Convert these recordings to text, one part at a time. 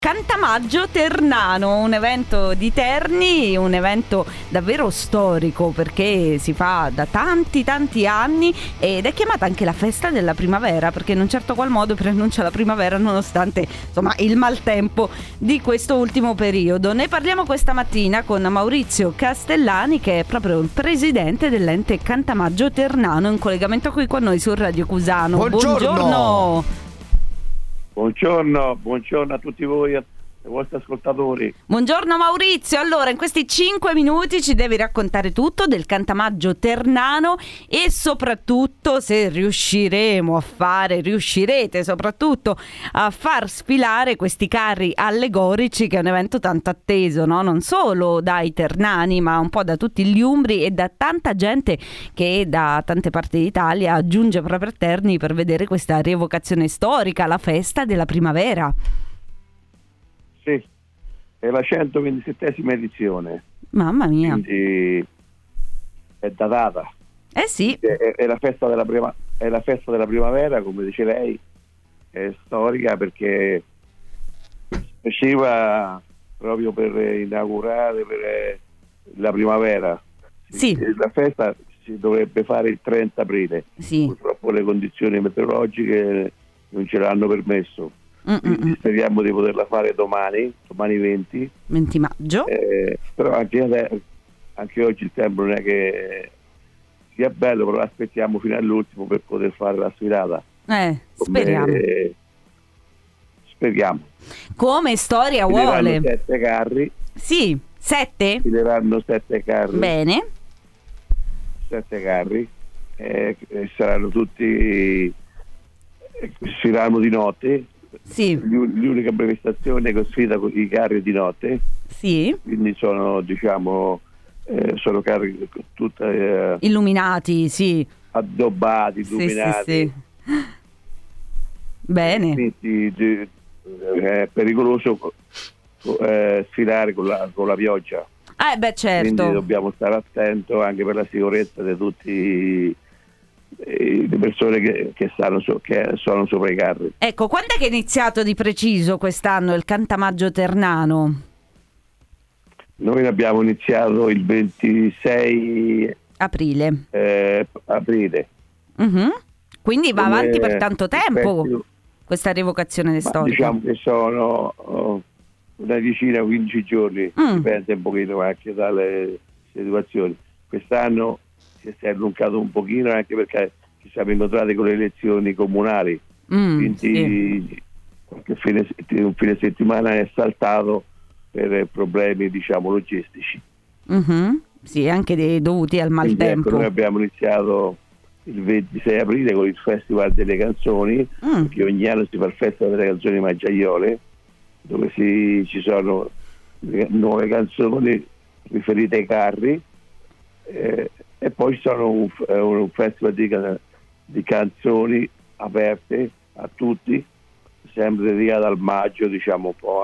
Cantamaggio Ternano, un evento di Terni, un evento davvero storico perché si fa da tanti anni ed è chiamata anche la festa della primavera perché in un certo qual modo preannuncia la primavera nonostante insomma il maltempo di questo ultimo periodo. Ne parliamo questa mattina con Maurizio Castellani, che è proprio il presidente dell'ente Cantamaggio Ternano, in collegamento qui con noi su Radio Cusano. Buongiorno. Buongiorno a tutti voi, ai vostri ascoltatori. Buongiorno Maurizio, allora in questi 5 minuti ci devi raccontare tutto del Cantamaggio Ternano e soprattutto se riuscirete soprattutto a far sfilare questi carri allegorici, che è un evento tanto atteso, no? Non solo dai ternani ma un po' da tutti gli umbri e da tanta gente che da tante parti d'Italia giunge proprio a Terni per vedere questa rievocazione storica, la festa della primavera. Sì, è la 127esima edizione. Mamma mia. Quindi è datata. Eh sì. È la festa della primavera, come dice lei, è storica perché faceva proprio per inaugurare la primavera. Sì. La festa si dovrebbe fare il 30 aprile. Sì. Purtroppo le condizioni meteorologiche non ce l'hanno permesso. Quindi speriamo di poterla fare domani 20 maggio. Però anche oggi il tempo non è che sia bello, però aspettiamo fino all'ultimo per poter fare la sfilata. Speriamo. Come storia vuole. 7 carri. Sì, 7? Fileranno 7 carri. Bene. 7 carri. Saranno tutti, sfileranno di notte. Sì. L'unica prestazione che sfida con i carri di notte. Sì. Quindi sono sono carri illuminati, sì. Addobbati, illuminati. Sì. Bene. Quindi è pericoloso sfilare con la pioggia. Beh, certo. Quindi dobbiamo stare attenti anche per la sicurezza di tutti le persone che sono sopra i carri. Ecco, quando è che è iniziato di preciso quest'anno il Cantamaggio Ternano? Noi abbiamo iniziato il 26 aprile. Aprile. Quindi va avanti per tanto tempo questa rievocazione storica. Diciamo che sono una decina, 15 giorni, dipende un pochino anche dalle situazioni. Quest'anno si è allungato un pochino anche perché ci siamo incontrati con le elezioni comunali, quindi sì. Un fine settimana è saltato per problemi logistici. Sì, anche dovuti al maltempo. Ecco, noi abbiamo iniziato il 26 aprile con il Festival delle Canzoni, perché ogni anno si fa il Festival delle Canzoni Maggiaiole, dove ci sono nuove canzoni riferite ai carri. E poi ci sono un festival di canzoni aperte a tutti, sempre dedicato al maggio, diciamo un po'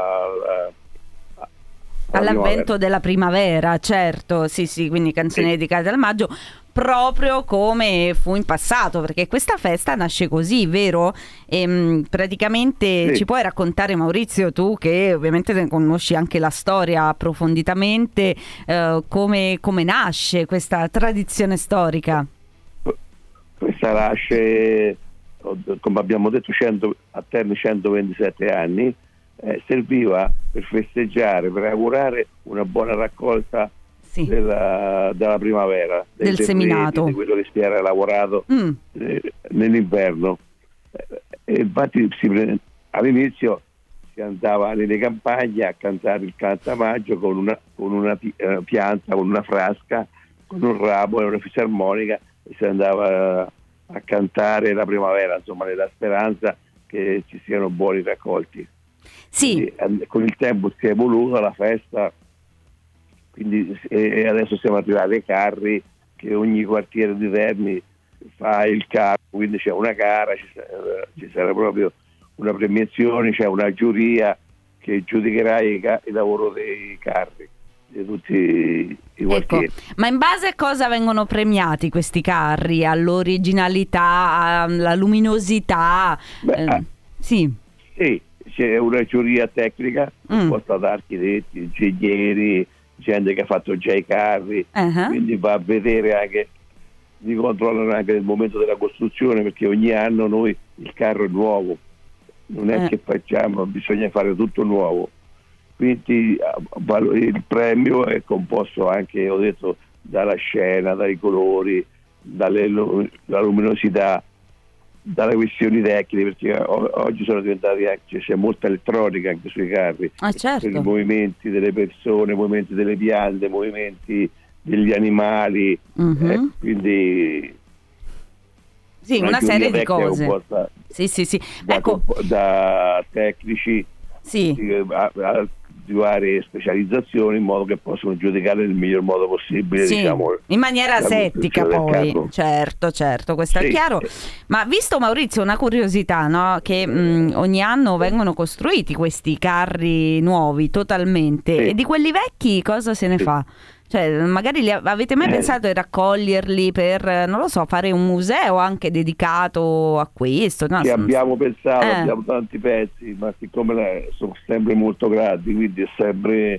all'avvento della primavera, certo, sì, quindi canzoni dedicate al maggio, proprio come fu in passato, perché questa festa nasce così, vero? Praticamente ci puoi raccontare, Maurizio, tu che ovviamente ne conosci anche la storia approfonditamente, come nasce questa tradizione storica? Questa nasce, come abbiamo detto, a Terni 127 anni, serviva per festeggiare, per augurare una buona raccolta della primavera, del seminato, di quello che si era lavorato nell'inverno. E infatti all'inizio si andava nelle campagne a cantare il cantamaggio con una pianta, con una frasca, con un ramo e una fisarmonica, e si andava a cantare la primavera, insomma, nella speranza che ci siano buoni raccolti. Sì. Quindi, con il tempo si è evoluta la festa, quindi adesso siamo arrivati ai carri, che ogni quartiere di Terni fa il carro, quindi c'è una gara, ci sarà proprio una premiazione, c'è una giuria che giudicherà il lavoro dei carri di tutti i quartieri. Ecco, ma in base a cosa vengono premiati questi carri? All'originalità, alla luminosità? Sì, c'è una giuria tecnica composta da architetti, ingegneri, gente che ha fatto già i carri, quindi va a vedere anche, li controllano anche nel momento della costruzione, perché ogni anno noi il carro è nuovo, non è che bisogna fare tutto nuovo, quindi il premio è composto anche, ho detto, dalla scena, dai colori, dalla luminosità, dalle questioni tecniche, perché oggi sono diventati anche, c'è molta elettronica anche sui carri, certo. per i movimenti delle persone, movimenti delle piante, movimenti degli animali, quindi sì, una serie di cose composta, sì. Da tecnici di varie specializzazioni, in modo che possono giudicare nel miglior modo possibile, diciamo, in maniera asettica poi, certo, questo è chiaro. Ma visto, Maurizio, una curiosità, no? Che ogni anno vengono costruiti questi carri nuovi totalmente, e di quelli vecchi cosa se ne fa? Cioè, magari avete mai pensato di raccoglierli per, non lo so, fare un museo anche dedicato a questo? No? Sì, abbiamo pensato, abbiamo tanti pezzi, ma siccome sono sempre molto grandi, quindi è sempre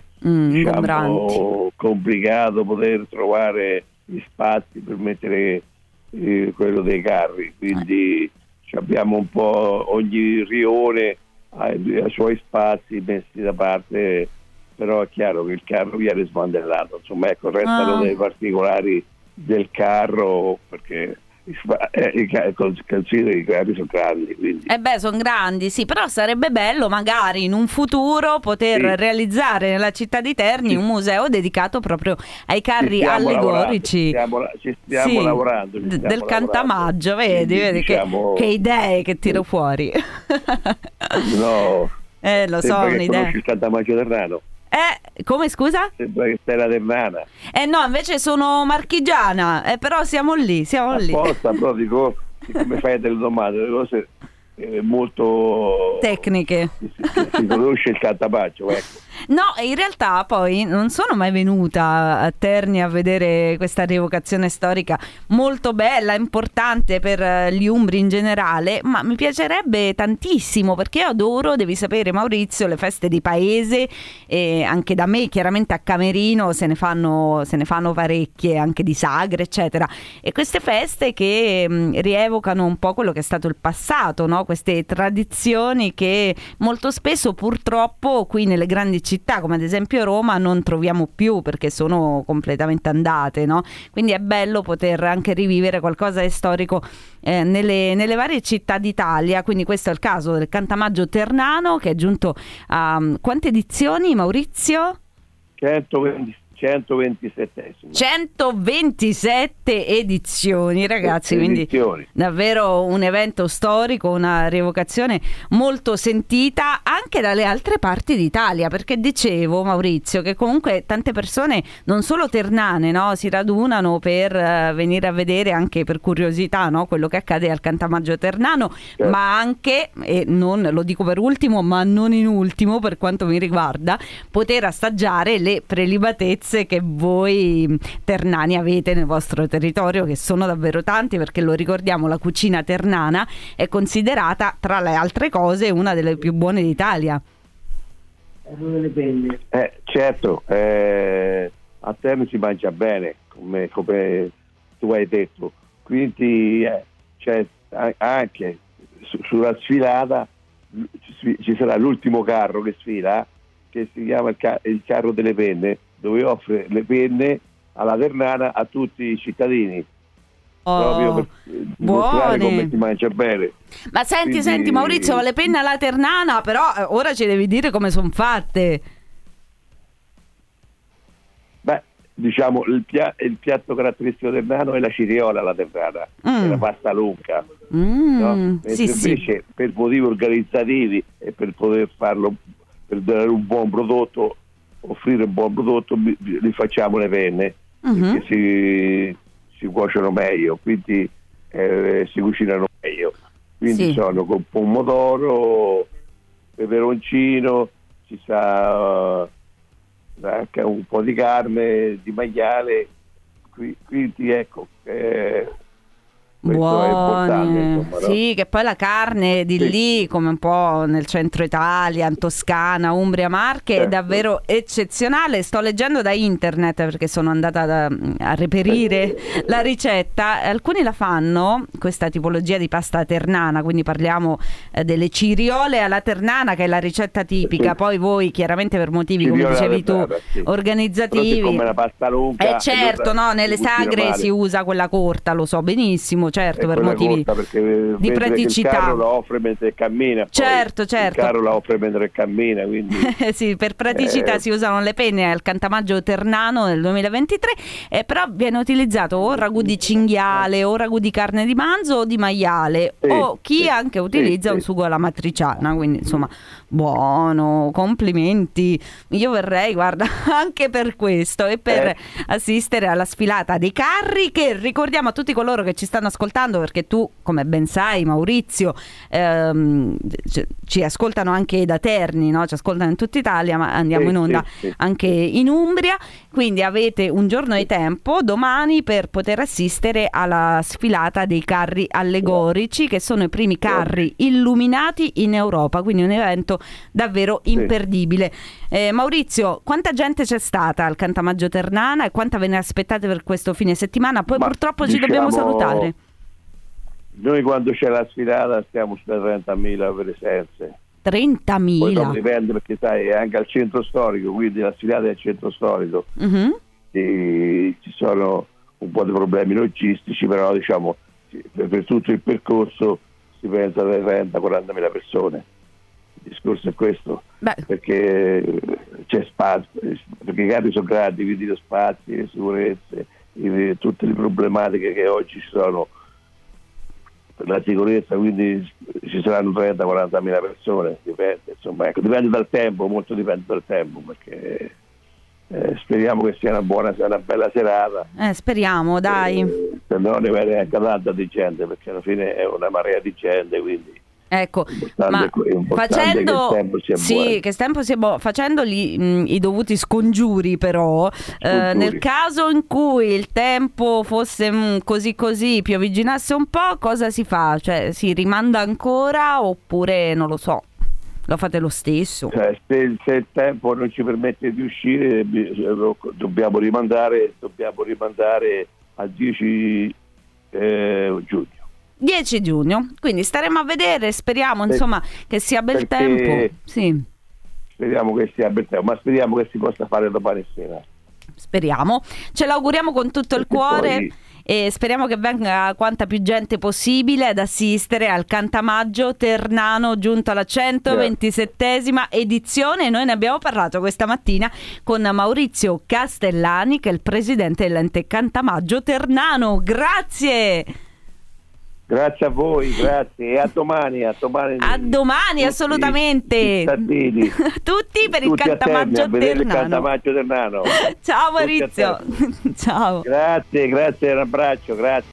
complicato poter trovare gli spazi per mettere quello dei carri, quindi abbiamo un po', ogni rione ha i suoi spazi messi da parte, però è chiaro che il carro viene smantellato, insomma, ecco, restano dei particolari del carro, perché considero i carri sono grandi, quindi. Sono grandi, sì, però sarebbe bello magari in un futuro poter realizzare nella città di Terni un museo dedicato proprio ai carri allegorici. Ci stiamo lavorando. Del Cantamaggio, vedi diciamo, che idee che tiro fuori. No, lo so, un'idea. Conosci il Cantamaggio Ternano? Come, scusa? Sembra che sei la ternana. No, invece sono marchigiana, però siamo lì. Apposta, però dico, come fai delle domande, le cose molto tecniche. Si conosce il Cantamaggio, ecco. No, in realtà poi non sono mai venuta a Terni a vedere questa rievocazione storica molto bella, importante per gli umbri in generale, ma mi piacerebbe tantissimo, perché io adoro, devi sapere, Maurizio, le feste di paese, e anche da me chiaramente a Camerino se ne fanno parecchie, anche di sagre eccetera, e queste feste che rievocano un po' quello che è stato il passato, no? Queste tradizioni che molto spesso purtroppo qui nelle grandi città come ad esempio Roma non troviamo più, perché sono completamente andate, no? Quindi è bello poter anche rivivere qualcosa di storico nelle varie città d'Italia. Quindi questo è il caso del Cantamaggio Ternano, che è giunto a quante edizioni, Maurizio? 127 edizioni, ragazzi, quindi davvero un evento storico, una rievocazione molto sentita anche dalle altre parti d'Italia, perché dicevo, Maurizio, che comunque tante persone, non solo ternane, no, si radunano per venire a vedere, anche per curiosità, no, quello che accade al Cantamaggio Ternano, ma anche, e non lo dico per ultimo, ma non in ultimo per quanto mi riguarda, poter assaggiare le prelibatezze che voi ternani avete nel vostro territorio, che sono davvero tanti, perché lo ricordiamo, la cucina ternana è considerata, tra le altre cose, una delle più buone d'Italia. Certo, a Terni si mangia bene, come tu hai detto, quindi c'è anche sulla sfilata ci sarà l'ultimo carro che sfila, che si chiama il carro delle penne, dove offre le penne alla ternana a tutti i cittadini, proprio per mostrare come si mangia bene. Ma senti Maurizio, le penne alla ternana, però ora ci devi dire come sono fatte. Beh, diciamo il piatto caratteristico ternano è la ciriola alla ternana, è la pasta lunga, no? Invece per motivi organizzativi e per poter farlo, per dare un buon prodotto, offrire un buon prodotto, li facciamo le penne, perché si cuociono meglio, quindi si cucinano meglio, quindi sono con pomodoro, peperoncino, ci sa anche un po' di carne, di maiale, quindi ecco, Buone, sì, che poi la carne di lì, come un po' nel centro Italia, in Toscana, Umbria, Marche, è davvero eccezionale. Sto leggendo da internet perché sono andata a reperire la ricetta. Alcuni la fanno, questa tipologia di pasta ternana, quindi parliamo delle ciriole alla ternana, che è la ricetta tipica. Poi voi chiaramente per motivi, come dicevi tu, organizzativi, come la pasta lunga, certo, no, nelle sagre si usa quella corta, lo so benissimo, certo, per motivi di praticità. Il carro la offre mentre cammina. Certo. Il carro la offre mentre cammina, quindi sì, per praticità si usano le penne al Cantamaggio Ternano nel 2023, però viene utilizzato o ragù di cinghiale o ragù di carne di manzo o di maiale, o chi anche utilizza un sugo alla matriciana, quindi insomma buono, complimenti. Io verrei, guarda, anche per questo e per assistere alla sfilata dei carri, che ricordiamo a tutti coloro che ci stanno ascoltando, perché tu, come ben sai, Maurizio, ci ascoltano anche da Terni, no? Ci ascoltano in tutta Italia, ma andiamo in onda anche in Umbria, quindi avete un giorno di tempo domani per poter assistere alla sfilata dei carri allegorici, che sono i primi carri illuminati in Europa, quindi un evento davvero imperdibile. Maurizio, quanta gente c'è stata al Cantamaggio Ternana e quanta ve ne aspettate per questo fine settimana? Poi purtroppo ci dobbiamo salutare. Noi quando c'è la sfilata stiamo sulle 30.000 presenze. 30.000? Poi dipende, perché sai, è anche al centro storico, quindi la sfilata è al centro storico. E ci sono un po' di problemi logistici, però diciamo per tutto il percorso si pensa alle 30-40.000 persone. Il discorso è questo, perché c'è spazio, perché i carri sono grandi, quindi lo spazio, le sicurezze, tutte le problematiche che oggi ci sono per la sicurezza, quindi ci saranno 30-40.000 persone, dipende, insomma, ecco, dipende dal tempo, molto dipende dal tempo, perché speriamo che sia una bella serata. Speriamo, dai. Se no ne viene anche tanta di gente, perché alla fine è una marea di gente, quindi ecco, ma facendo che tempo sia buono, facendo i dovuti scongiuri, però nel caso in cui il tempo fosse così pioviginasse un po', cosa si fa? Cioè si rimanda ancora oppure non lo so, lo fate lo stesso? Se il tempo non ci permette di uscire dobbiamo rimandare al 10 giugno. 10 giugno, quindi staremo a vedere, speriamo insomma che sia bel tempo. Sì. Speriamo che sia bel tempo, ma speriamo che si possa fare domani sera. Speriamo, ce l'auguriamo con tutto il cuore e speriamo che venga quanta più gente possibile ad assistere al Cantamaggio Ternano, giunto alla 127esima edizione. Noi ne abbiamo parlato questa mattina con Maurizio Castellani, che è il presidente dell'ente Cantamaggio Ternano. Grazie! Grazie a voi, grazie, e a domani. A domani, assolutamente. Tutti per il Cantamaggio Ternano. Ciao Maurizio. Ciao. Grazie, un abbraccio, grazie.